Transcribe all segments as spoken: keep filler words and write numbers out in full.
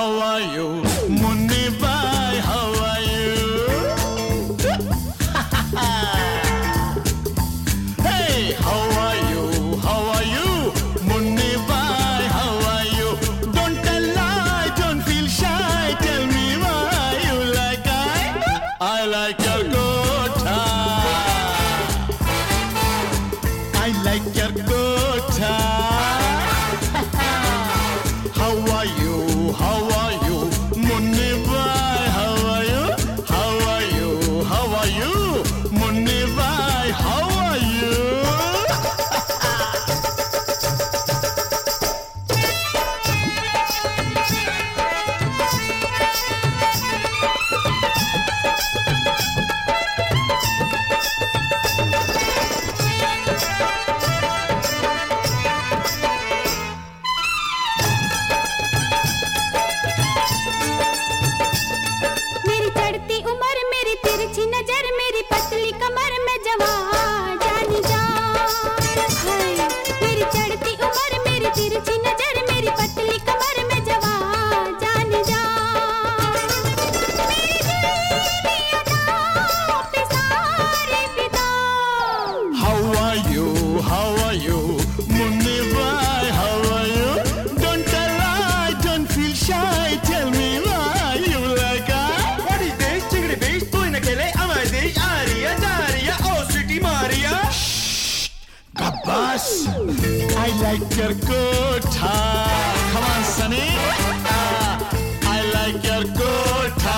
how are you? Munni bhai, how are you? Hey, how are you? How are you? Munni bhai, how are you? Don't tell lie, don't feel shy. Tell me why you like I. I like your kotha. I like your kotha. How are you? How are you? Munni bhai, how are you? How are you? How are you? Munni bhai, how are you? मेरी चढ़ती उम्र, मेरी तिरछी नजर, मेरी पतली कमर में जवान जानी जा। हाय, मेरी चढ़ती उम्र, मेरी तिरछी नजर, मेरी पतली कमर में जवान जानी जा। मेरी दिल की अदाओं पे सारे फिदा। How are you? How are you? Munni bhai, how are you? Don't tell lie, don't feel shy. Tell me why you like I. What is this? Chigri beach, tu in akele, amai desh, Aria, Daria, oh sweetie Maria. Abbas, I like your kotha. Come on, Sunny. Ah, I like your kotha.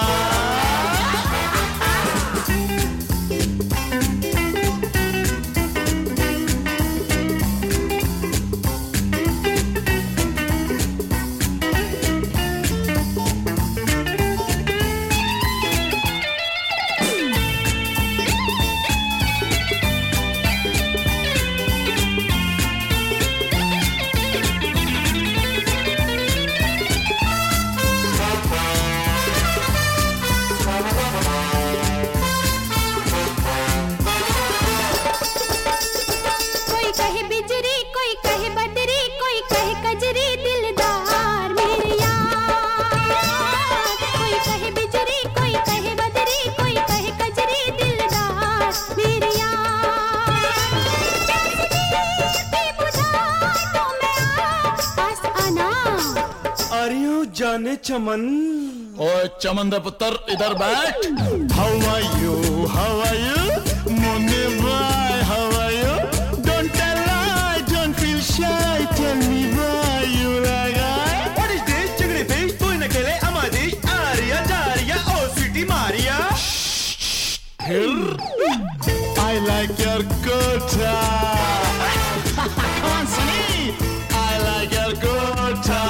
कोई कहे बिजरी, कोई कहे बदरी, कोई कहे कजरी, दिलदार मेरे यार। कोई कहे बिजरी, कोई कहे बदरी, कोई कहे कजरी, दिलदार मेरे यार। जैसे की बुझाए तो मैं पास आना। Aryu जाने चमन. ओए चमन दे पुत्र इधर बैठ. How are you? How are you? Munni bhai, how are you? Don't tell lie, don't feel shy. Tell me why you like I. What is this? Chigri beach, tu in akele, amai desh, Aria, Daria, oh sweetie Maria. Here, I like your kotha. Come on, Sunny. I like your kotha.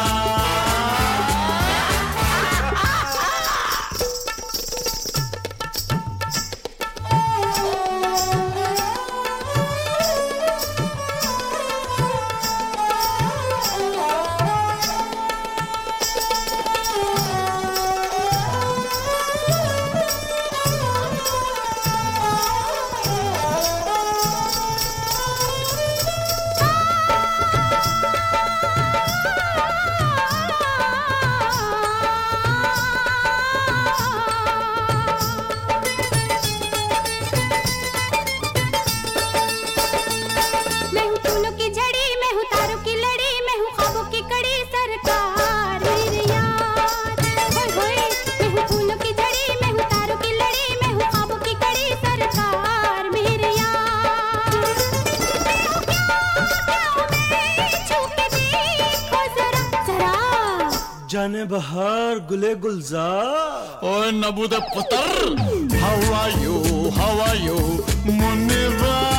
मैं हूँ फूलों की झड़ी, मैं हूँ तारों की लड़ी, मैं हूँ ख्वाबों की कड़ी, सरकार मेरे यार। होय होय, मैं हूँ फूलों की झड़ी, मैं हूँ तारों की लड़ी, मैं हूँ ख्वाबों की कड़ी, सरकार मेरे यार। मैं हूँ क्या, क्या हूँ मैं, छू के देखो जरा जरा। जाने बहार गुले गुलजार. ओए नबू दे पुत्र. How are you? How are you? Munni bhai.